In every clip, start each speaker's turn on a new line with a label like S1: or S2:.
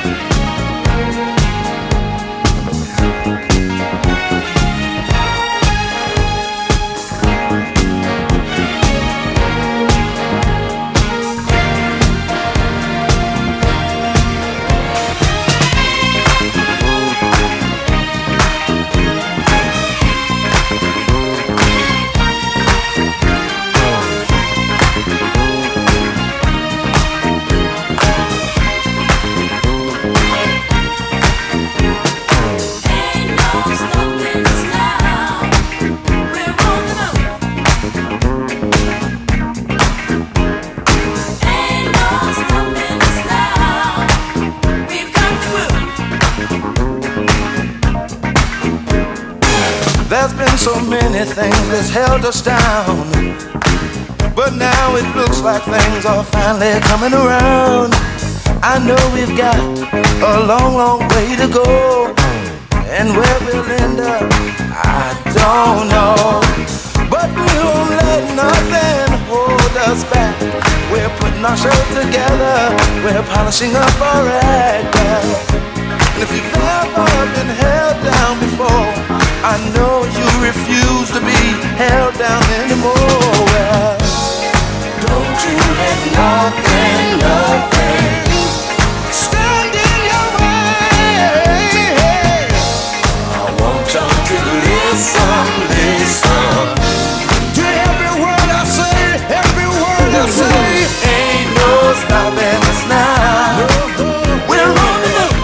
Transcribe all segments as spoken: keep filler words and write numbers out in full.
S1: There's been so many things that's held us down, but now it looks like things are finally coming around. I know we've got a long, long way to go, and where we'll end up, I don't know. But we won't let nothing hold us back. We're putting our show together, we're polishing up our act. And if you've ever been held down before, I know you refuse to be held down anymore. Well, don't you let nothing, nothing stand in your way. I want y'all to listen, listen to every word I say, every word I say. Ain't no stopping us now. We're on the move.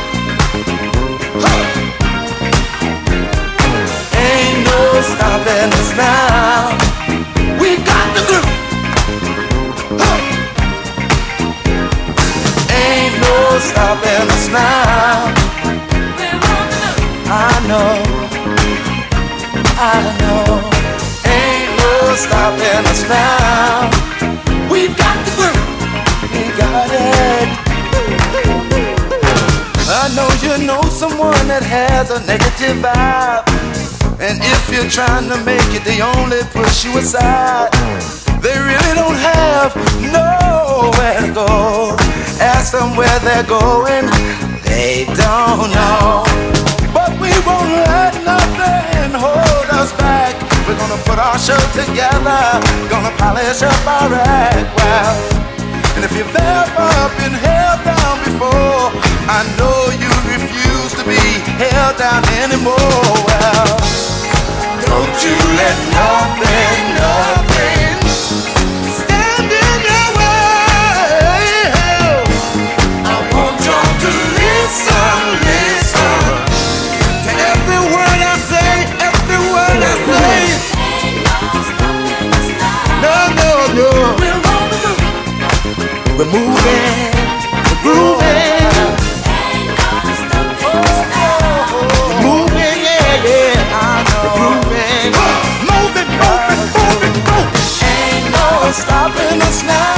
S1: Stopping us now. We got the groove. Huh. Ain't no stopping us now. I know, I know. Ain't no stopping us now. We got the groove. We got it. I know you know someone that has a negative vibe, and if you're trying to make it, they only push you aside. They really don't have nowhere to go. Ask them where they're going, they don't know. But we won't let nothing hold us back. We're gonna put our show together, gonna polish up our act. Well, and if you've ever been held down before, I know you refuse to be held down anymore. Well, don't you let nothing, nothing stand in your way. I want y'all to listen, listen to every word I say, every word I say. No, no, no. We're moving, we're grooving. We're moving, yeah, yeah. I know. Moving, moving, moving, moving. Ain't no stopping us now.